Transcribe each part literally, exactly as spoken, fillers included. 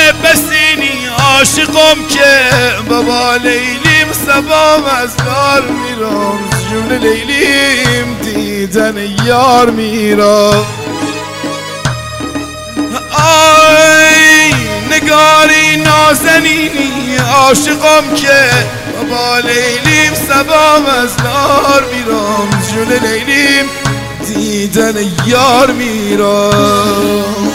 بسینی عاشقم که بابا لیلیم سبام از دار میرم جون لیلیم دیدن یار میرم آی نگاری نازنینی عاشقم که بابا لیلیم سبام از دار میرم جون لیلیم دیدن یار میرم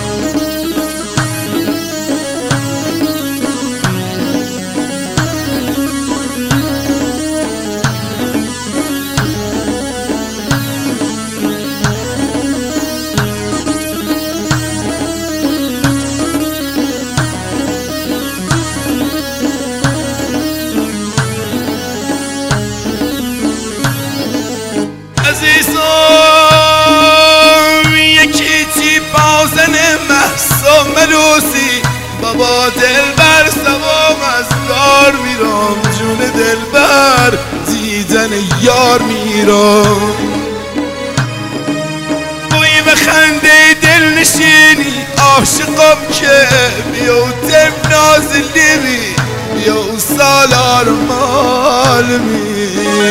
ملوسی بابا دلبر سوام از دار میرم جون دلبر دیدن یار میرم بوی و خنده دل نشینی عاشقم که بیو تم نازلیمی بیو سالار مالمی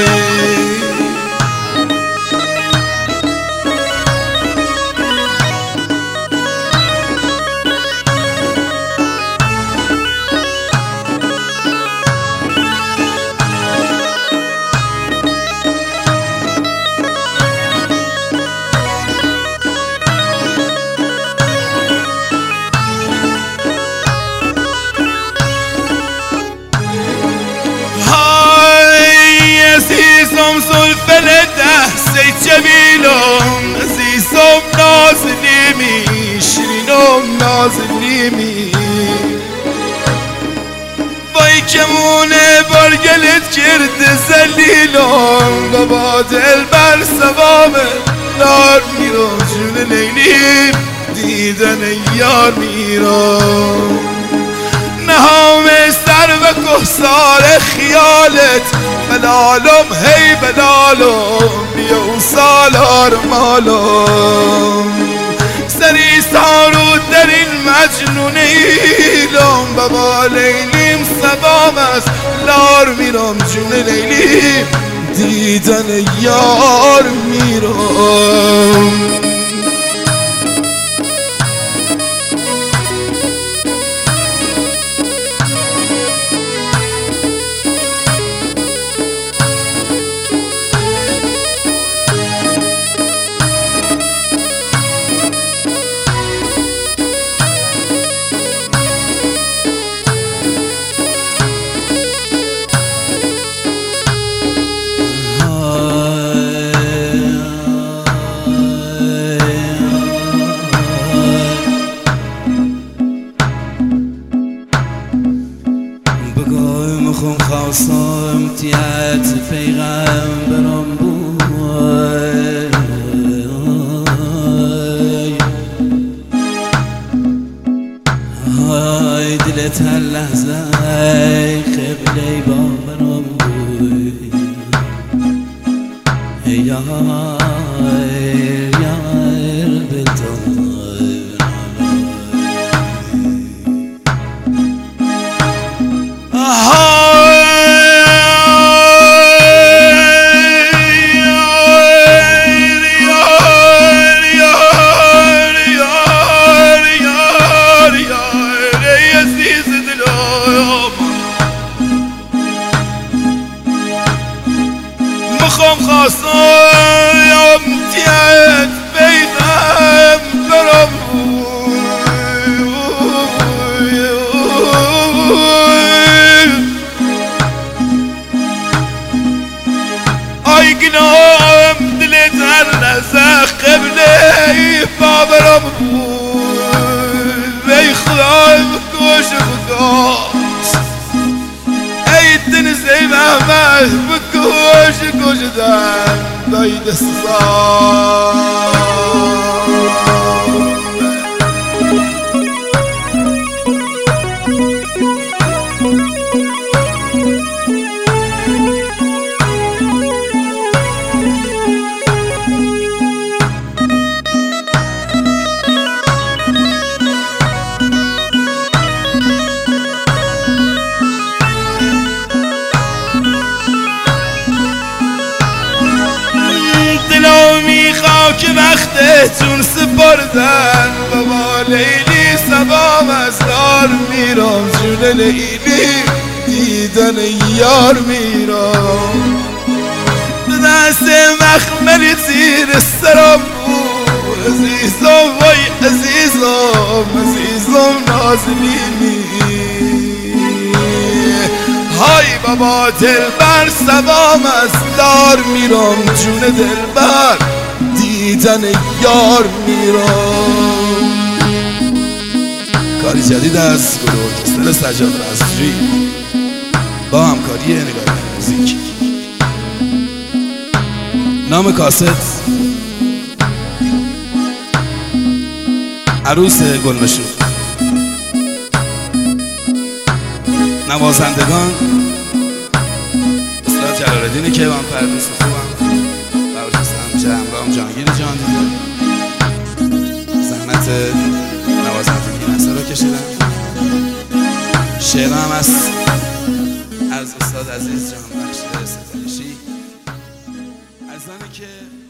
عزیزم زلفل دست جمیلم عزیزم نازلیمی شیرینم نازلیمی وای کمونه برگلت کرد زلیلم بابا دلبر سوام نار میرم جون لیلیم دیدن یار میرم نهام سر و کهسار خیالت بلالم هی بلالم بیو سالار مالم سری سارو در این مجنون ایلم بابا لیلیم سبام از لار میرم جون لیلیم دیدن یار میرم خون خواستم تیت پیغمبرم بود های دلت هر لحظه قبله باورم بود یا یار بلتان مخم خواستم تیت پیغمبرم آی گناهم دلت هر لحظه قبله باورم ای خدای بکش خدا ای تنزی محمد بکش کشدن دای دستان خاک وقتتون سپردن بابا لیلی سبام از دار میرم جون لیلی دیدن یار میرم دست مخملی زیر سرم بود عزیزم وای عزیزم عزیزم نازنینی های بابا دلبر سبام از دار میرم جون دلبر دیدن یار میرم. کاری جدید از گروه ارکستر سجاد رضوی با همکاری نگاه موزیک. نام کاست عروس گلنشو. نوازندگان استاد جلال‌الدین کیوان پردوس خوبم، براشستم جمرام جانگیر جان دیده زحمت نوازندگی نصر رو کشیدن. شعر هم از از استاد عزیز جان بخش ستایشی از زنی که